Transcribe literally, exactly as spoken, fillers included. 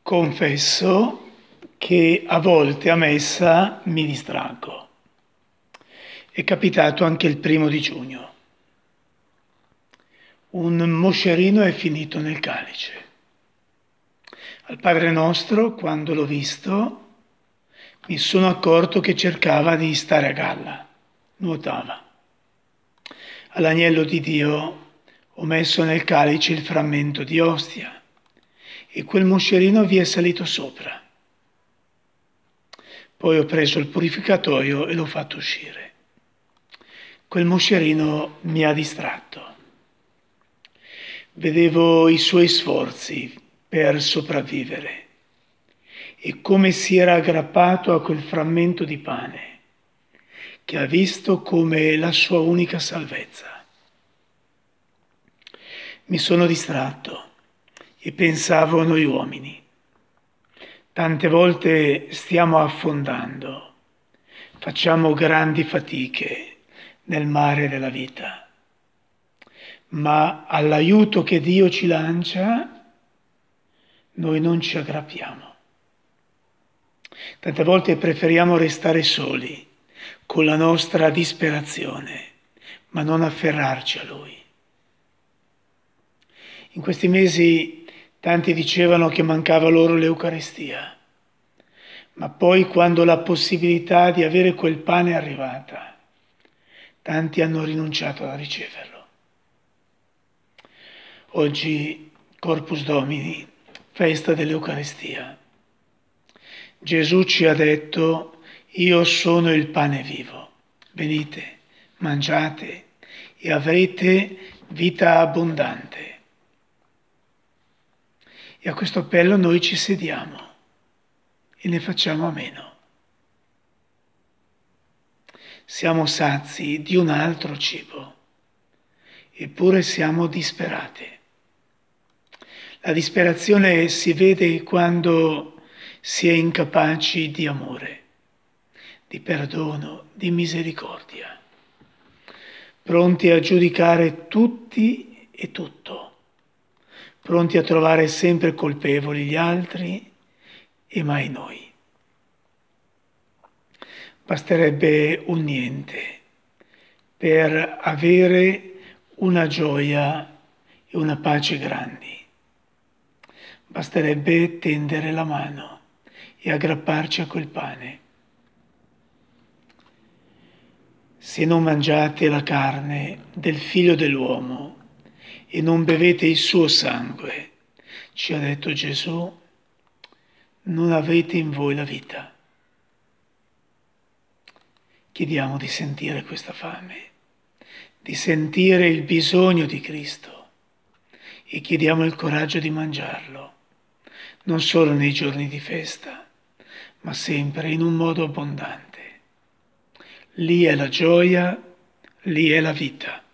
Confesso che a volte a messa mi distraggo. È capitato anche il primo di giugno. Un moscerino è finito nel calice. Al Padre Nostro, quando l'ho visto, mi sono accorto che cercava di stare a galla, nuotava. All'agnello di Dio ho messo nel calice il frammento di ostia e quel moscerino vi è salito sopra. Poi ho preso il purificatoio e l'ho fatto uscire. Quel moscerino mi ha distratto. Vedevo i suoi sforzi per sopravvivere e come si era aggrappato a quel frammento di pane che ha visto come la sua unica salvezza. Mi sono distratto e pensavo a noi uomini. Tante volte stiamo affondando, facciamo grandi fatiche nel mare della vita, ma all'aiuto che Dio ci lancia noi non ci aggrappiamo. Tante volte preferiamo restare soli con la nostra disperazione, ma non afferrarci a Lui. In questi mesi tanti dicevano che mancava loro l'Eucaristia, ma poi quando la possibilità di avere quel pane è arrivata, tanti hanno rinunciato a riceverlo. Oggi, Corpus Domini, festa dell'Eucaristia. Gesù ci ha detto: io sono il pane vivo, venite, mangiate e avrete vita abbondante. E a questo appello noi ci sediamo e ne facciamo a meno. Siamo sazi di un altro cibo, eppure siamo disperati. La disperazione si vede quando si è incapaci di amore, di perdono, di misericordia, pronti a giudicare tutti e tutto, pronti a trovare sempre colpevoli gli altri e mai noi. Basterebbe un niente per avere una gioia e una pace grandi. Basterebbe tendere la mano e aggrapparci a quel pane. Se non mangiate la carne del Figlio dell'uomo e non bevete il suo sangue, ci ha detto Gesù, non avete in voi la vita. Chiediamo di sentire questa fame, di sentire il bisogno di Cristo e chiediamo il coraggio di mangiarlo, non solo nei giorni di festa, ma sempre in un modo abbondante. Lì è la gioia, lì è la vita.